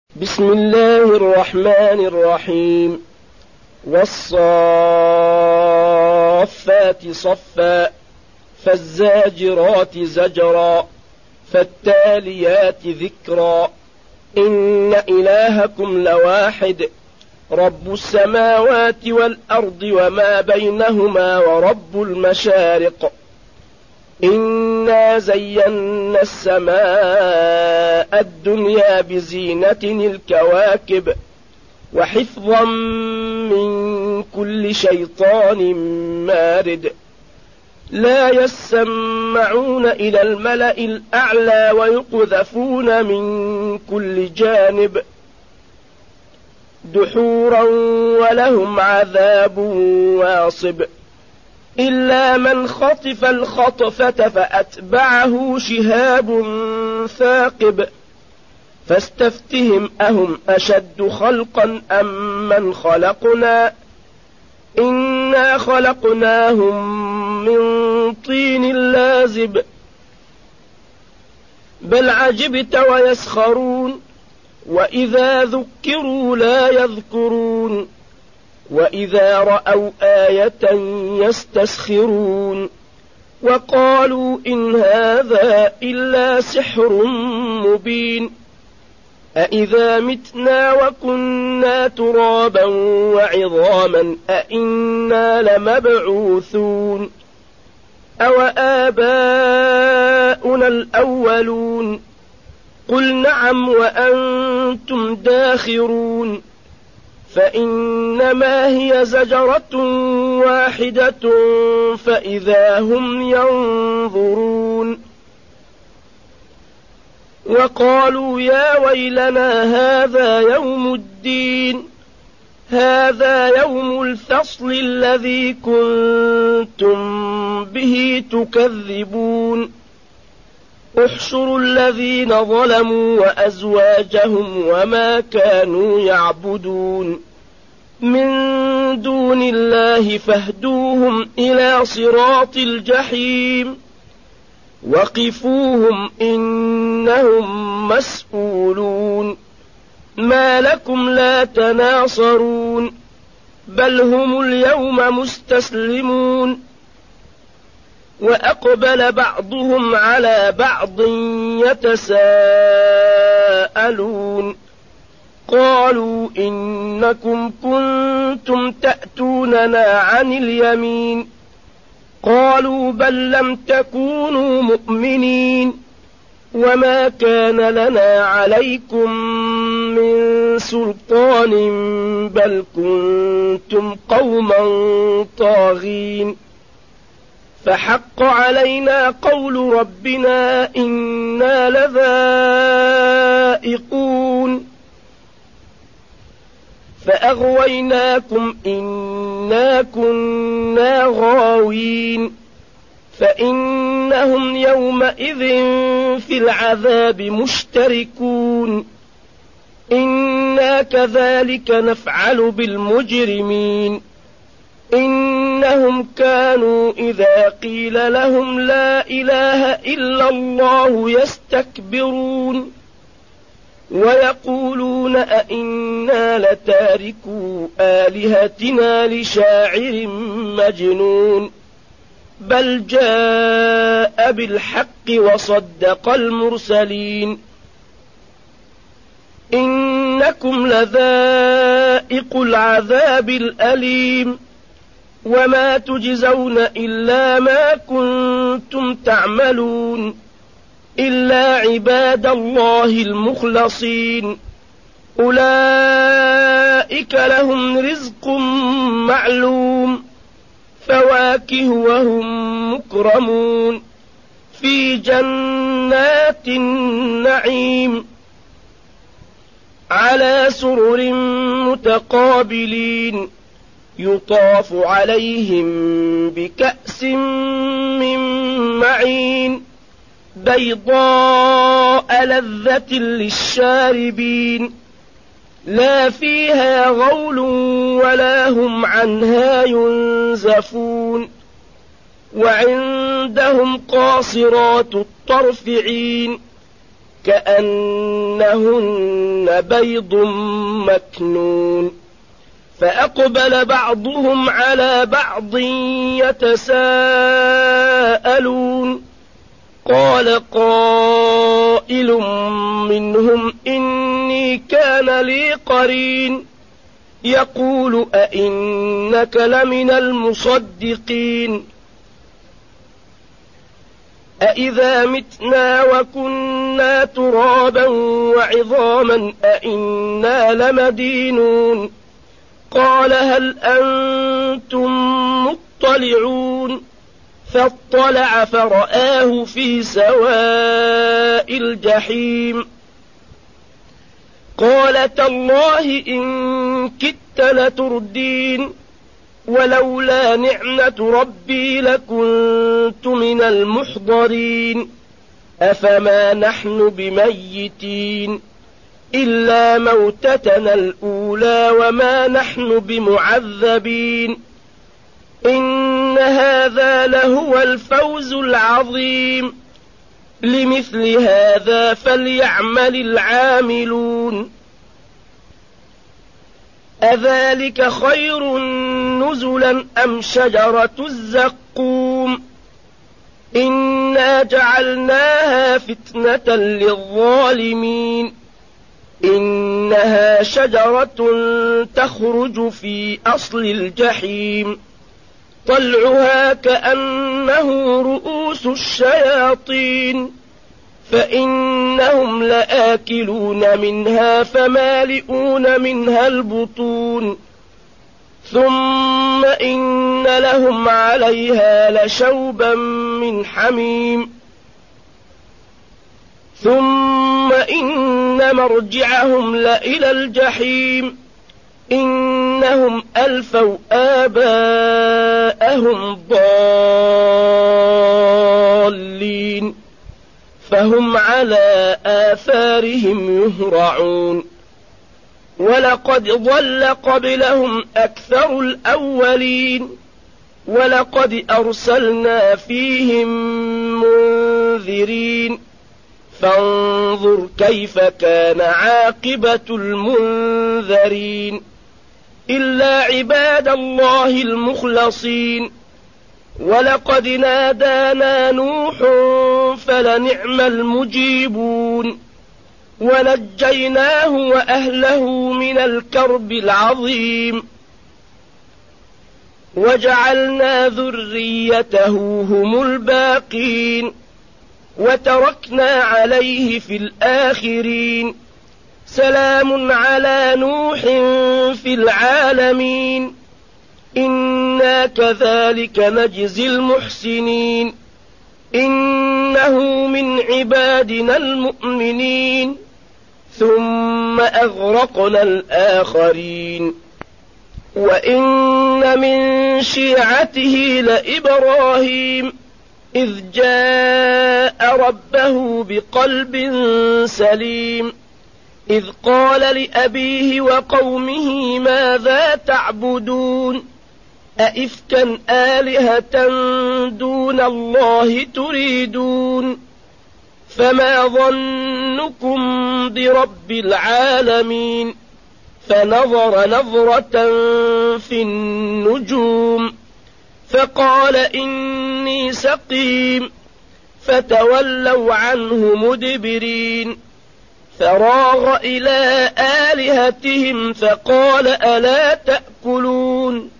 بسم الله الرحمن الرحيم. والصافات صفا فالزاجرات زجرا فالتاليات ذكرا إن إلهكم لواحد رب السماوات والأرض وما بينهما ورب المشارق إنا زينا السماء الدنيا بزينة الكواكب وحفظا من كل شيطان مارد لا يسمعون إلى الملأ الأعلى ويقذفون من كل جانب دحورا ولهم عذاب واصب إلا من خطف الخطفة فأتبعه شهاب ثاقب فاستفتهم أهم أشد خلقا أم من خلقنا إنا خلقناهم من طين لازب بل عجبت ويسخرون وإذا ذكروا لا يذكرون وإذا رأوا آية يستسخرون وقالوا إن هذا إلا سحر مبين أإذا متنا وكنا ترابا وعظاما أإنا لمبعوثون أو آباؤنا الأولون قل نعم وأنتم داخرون فإنما هي زجرة واحدة فإذا هم ينظرون وقالوا يا ويلنا هذا يوم الدين هذا يوم الفصل الذي كنتم به تكذبون احشروا الذين ظلموا وأزواجهم وما كانوا يعبدون من دون الله فاهدوهم إلى صراط الجحيم وقفوهم إنهم مسؤولون ما لكم لا تناصرون بل هم اليوم مستسلمون وأقبل بعضهم على بعض يتساءلون قالوا إنكم كنتم تأتوننا عن اليمين قالوا بل لم تكونوا مؤمنين وما كان لنا عليكم من سلطان بل كنتم قوما طاغين فحق علينا قول ربنا إنا لذائقون فأغويناكم إنا كنا غاوين فإنهم يومئذ في العذاب مشتركون إنا كذلك نفعل بالمجرمين إنهم كانوا إذا قيل لهم لا إله إلا الله يستكبرون ويقولون أئنا لتاركو آلهتنا لشاعر مجنون بل جاء بالحق وصدق المرسلين إنكم لذائق العذاب الأليم وما تجزون إلا ما كنتم تعملون إلا عباد الله المخلصين أولئك لهم رزق معلوم فواكه وهم مكرمون في جنات النعيم على سرر متقابلين يطاف عليهم بكأس من معين بيضاء لذة للشاربين لا فيها غول ولا هم عنها ينزفون وعندهم قاصرات الطرف عين كأنهن بيض مكنون فأقبل بعضهم على بعض يتساءلون قال قائل منهم إني كان لي قرين يقول أئنك لمن المصدقين أئذا متنا وكنا ترابا وعظاما أئنا لمدينون قال هل أنتم مطلعون فاطلع فرآه في سواء الجحيم قال تالله إن كدت لتردين ولولا نعمة ربي لكنت من المحضرين أفما نحن بميتين إلا موتتنا الأولى وما نحن بمعذبين إن هذا لهو الفوز العظيم لمثل هذا فليعمل العاملون أذلك خير نزلا أم شجرة الزقوم إنا جعلناها فتنة للظالمين إنها شجرة تخرج في أصل الجحيم طلعها كأنه رؤوس الشياطين فإنهم لآكلون منها فمالئون منها البطون ثم إن لهم عليها لشوبا من حميم ثم إن مرجعهم لإلى الجحيم إنهم ألفوا آباءهم ضالين فهم على آثارهم يهرعون ولقد ضل قبلهم أكثر الأولين ولقد أرسلنا فيهم منذرين فانظر كيف كان عاقبة المنذرين إلا عباد الله المخلصين ولقد نادانا نوح فلنعم المجيبون ونجيناه وأهله من الكرب العظيم وجعلنا ذريته هم الباقين وتركنا عليه في الآخرين سلام على نوح في العالمين إنا كذلك نجزي المحسنين إنه من عبادنا المؤمنين ثم أغرقنا الآخرين وإن من شيعته لإبراهيم إذ جاء ربه بقلب سليم إذ قال لأبيه وقومه ماذا تعبدون أئفكا آلهة دون الله تريدون فما ظنكم برب العالمين فنظر نظرة في النجوم فقال إني سقيم فتولوا عنه مدبرين فراغ إلى آلهتهم فقال ألا تأكلون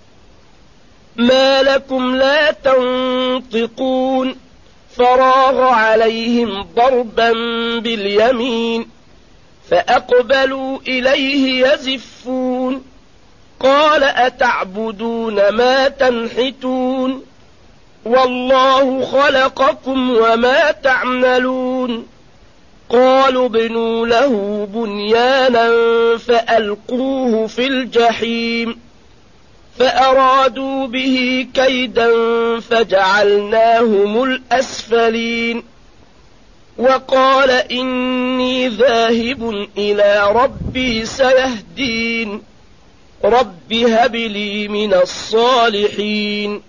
ما لكم لا تنطقون فراغ عليهم ضربا باليمين فأقبلوا إليه يزفون قال أتعبدون ما تنحتون والله خلقكم وما تعملون قالوا ابنوا له بنيانا فألقوه في الجحيم فأرادوا به كيدا فجعلناهم الأسفلين وقال إني ذاهب إلى ربي سيهدين رب هب لي من الصالحين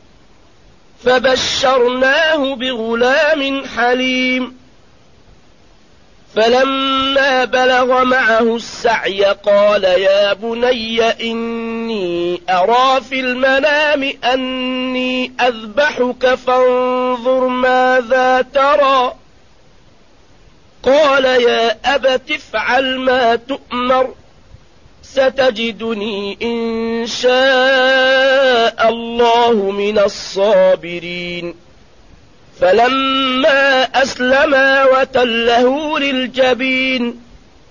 فبشرناه بغلام حليم فلما بلغ معه السعي قال يا بني إني أرى في المنام أني أذبحك فانظر ماذا ترى. قال يا أبت افعل ما تؤمر ستجدني إن شاء الله من الصابرين. فلما أسلما وتله للجبين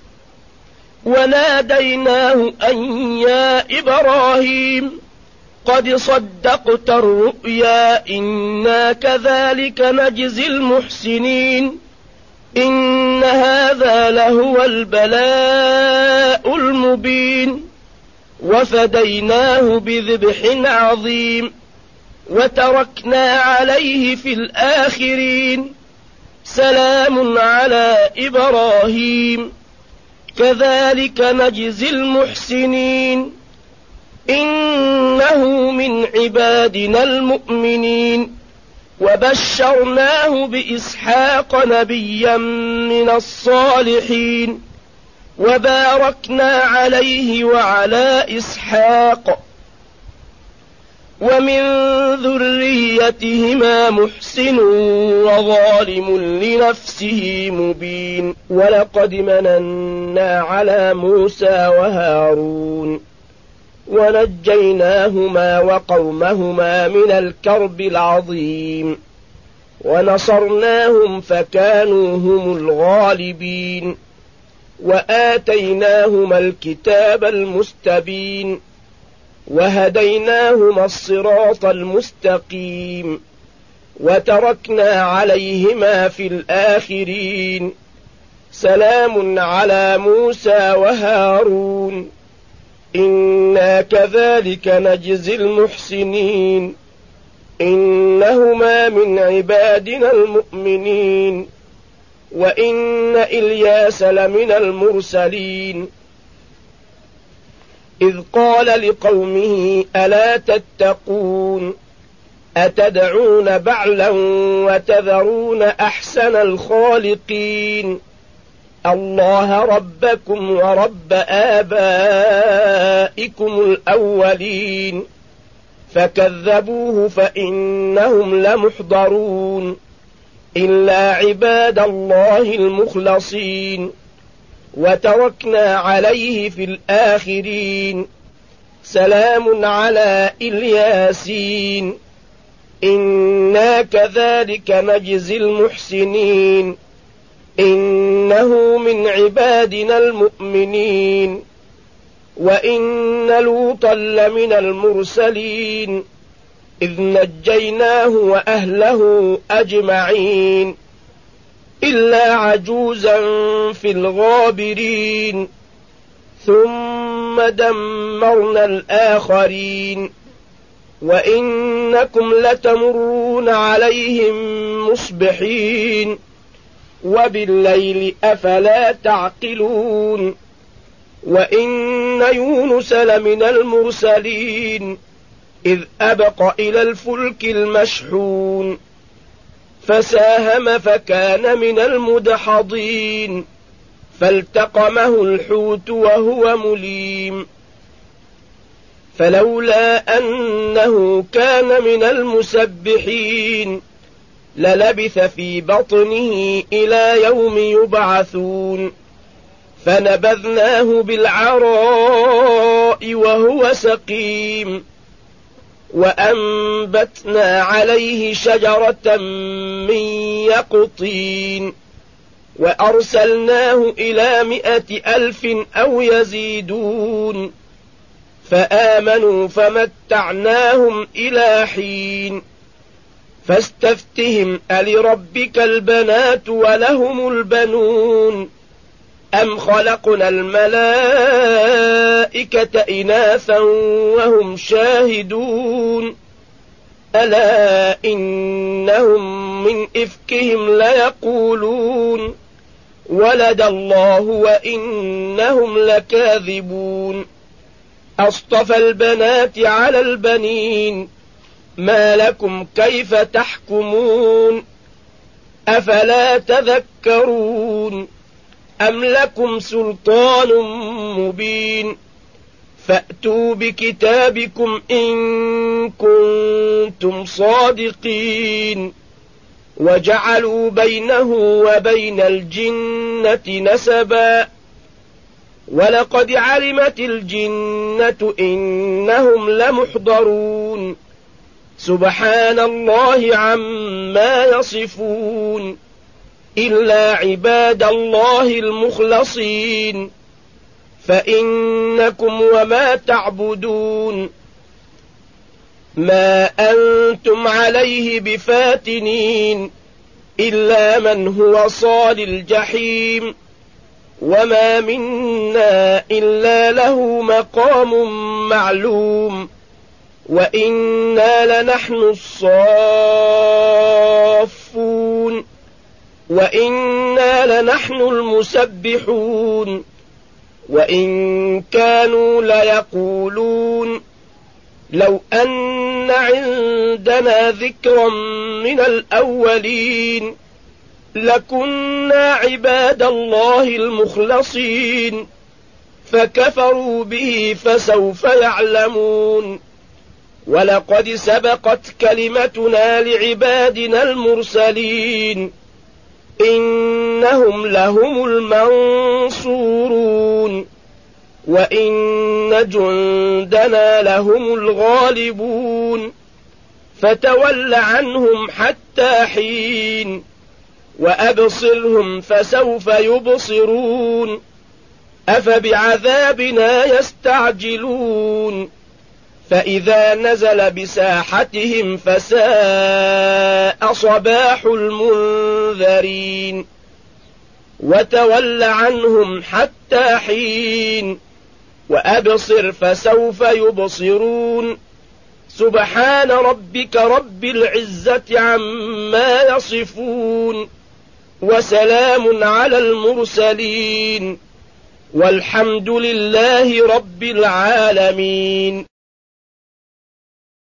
وناديناه أن يا إبراهيم قد صدقت الرؤيا إنا كذلك نجزي المحسنين إن هذا لهو البلاء المبين. وفديناه بذبح عظيم وتركنا عليه في الآخرين سلام على إبراهيم كذلك نجزي المحسنين إنه من عبادنا المؤمنين. وبشرناه بإسحاق نبيا من الصالحين وباركنا عليه وعلى إسحاق ومن ذريتهما محسن وظالم لنفسه مبين. ولقد مننا على موسى وهارون ونجيناهما وقومهما من الكرب العظيم ونصرناهم فكانوا هم الغالبين. وآتيناهما الكتاب المستبين وهديناهما الصراط المستقيم وتركنا عليهما في الآخرين سلام على موسى وهارون إنا كذلك نجزي المحسنين إنهما من عبادنا المؤمنين. وإن إلياس لمن المرسلين إذ قال لقومه ألا تتقون أتدعون بعلا وتذرون أحسن الخالقين الله ربكم ورب آبائكم الأولين. فكذبوه فإنهم لمحضرون إلا عباد الله المخلصين. وتركنا عليه في الآخرين سلام على الياسين إنا كذلك نجزي المحسنين إنه من عبادنا المؤمنين. وإن لوطا لمن المرسلين إذ نجيناه وأهله أجمعين إلا عجوزا في الغابرين ثم دمرنا الآخرين. وإنكم لتمرون عليهم مصبحين وبالليل أفلا تعقلون. وإن يونس لمن المرسلين إذ أبق إلى الفلك المشحون فساهم فكان من المدحضين فالتقمه الحوت وهو مليم فلولا أنه كان من المسبحين للبث في بطنه إلى يوم يبعثون فنبذناه بالعراء وهو سقيم وأنبتنا عليه شجرة من يقطين وأرسلناه إلى 100,000 أو يزيدون فآمنوا فمتعناهم إلى حين. فاستفتهم ألربك البنات ولهم البنون أم خلقنا الملائكة إناثا وهم شاهدون ألا إنهم من إفكهم ليقولون ولد الله وإنهم لكاذبون أصطفى البنات على البنين ما لكم كيف تحكمون أفلا تذكرون أم لكم سلطان مبين فأتوا بكتابكم إن كنتم صادقين وجعلوا بينه وبين الجنة نسبا ولقد علمت الجنة إنهم لمحضرون سبحان الله عما يصفون إلا عباد الله المخلصين فإنكم وما تعبدون ما أنتم عليه بفاتنين إلا من هو صال الجحيم وما منا إلا له مقام معلوم وإنا لنحن الصافون وإنا لنحن المسبحون وإن كانوا ليقولون لو أن عندنا ذكرا من الأولين لكنا عباد الله المخلصين فكفروا به فسوف يعلمون ولقد سبقت كلمتنا لعبادنا المرسلين إنهم لهم المنصورون وإن جندنا لهم الغالبون فتول عنهم حتى حين وأبصرهم فسوف يبصرون أفبعذابنا يستعجلون فإذا نزل بساحتهم فساء صباح المنذرين وتول عنهم حتى حين وأبصر فسوف يبصرون سبحان ربك رب العزة عما يصفون وسلام على المرسلين والحمد لله رب العالمين.